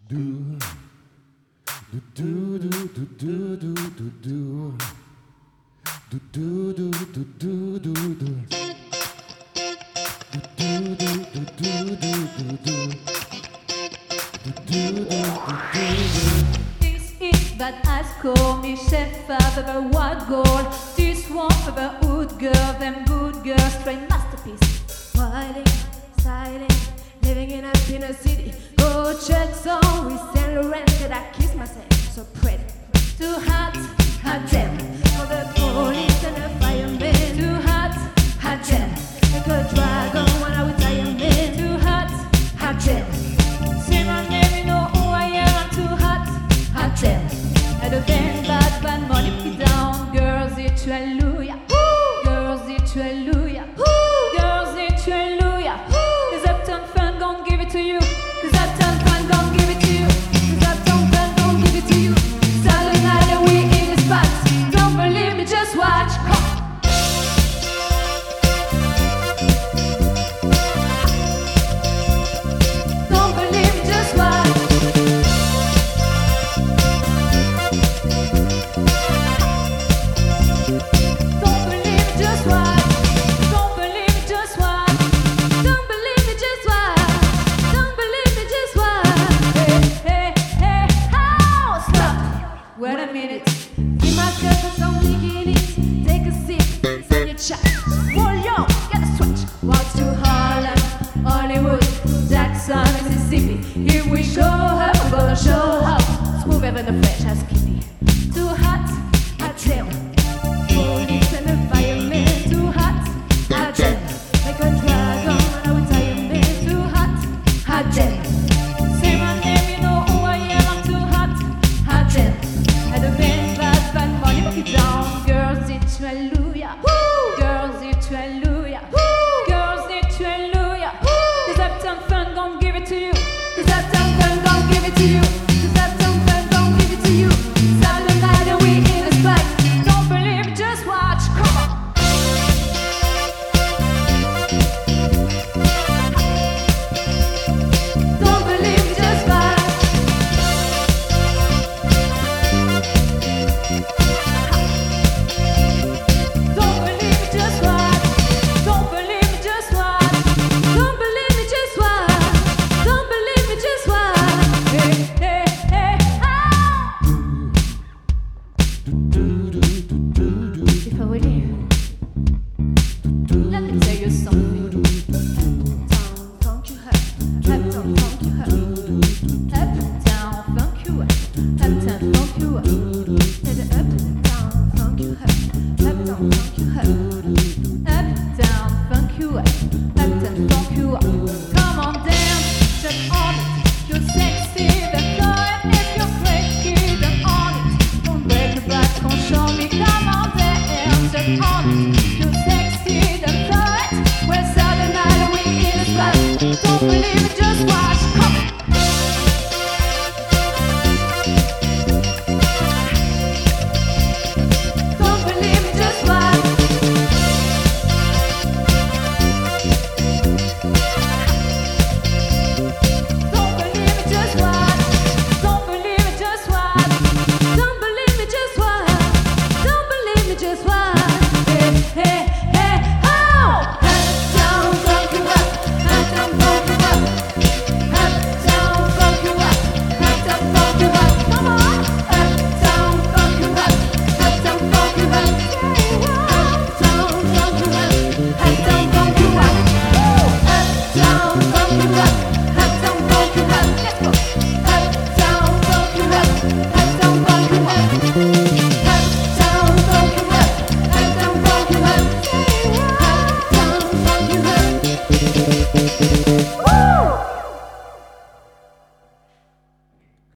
do do do do do do do do do do do do do do do do This is bad as call me chef of a wild gold. This one of a wood girl, them good girls, straight masterpiece. Wilding, styling, living in a city. Go check song with Saint Laurent that I kiss myself so pretty. Too hot, Hot damn, for the police and the firemen. too hot, Hot damn, like a dragon when I retire men. too hot. Hot damn, Say my name, you know who I am. I'm too hot. hot damn. At the band, bad money put down. Girls, it's hallelujah. Girls, it's hallelujah. Girls, it's hallelujah. Cause Uptown Fun gon' give it to you. Cause Uptown Fun gon' give it to you. Cause Uptown Fun gon' give it to you. Saturday night and we in the spot. Don't believe me, just watch. Come. Don't believe me, just watch. Don't believe me, just watch. Don't believe me, just watch. Don't believe me, just watch. Don't believe me, just watch. Hey, hey, hey, how? Stop. Wait a minute. Give myself some bikinis. Take a sip, send your chat. Whoa, yo, get a switch. Walk to Harlem, Hollywood, Jackson, Mississippi. Here we show up, we're gonna show up. Smoother than the French as Kitty. Too hot, hot damn. Police and the firemen. Too hot, hot damn. Like a dragon when I retire men. Too hot, hot damn. Say my name, you know who I am. I'm too hot. Hot damn. At the band, bad money put it down. Girls, it's hallelujah. Girls, it's hallelujah. Girls, it's hallelujah. Cause Uptown Fun gon' give it to you. Cause Uptown Fun gon' give it to you. Cause Uptown Fun gon' give it to you. Saturday night and we in the spot. Don't believe me, just watch. Come on. Don't believe me, just watch. Don't believe me, just watch. Don't believe me, just watch. Don't believe me, just watch. Don't believe me, just watch. Hey, hey, hey, ah! Before we leave, let me tell you something. Uptown funk you hurt. Uptown funk you hurt. Uptown funk you up. Uptown funk you up.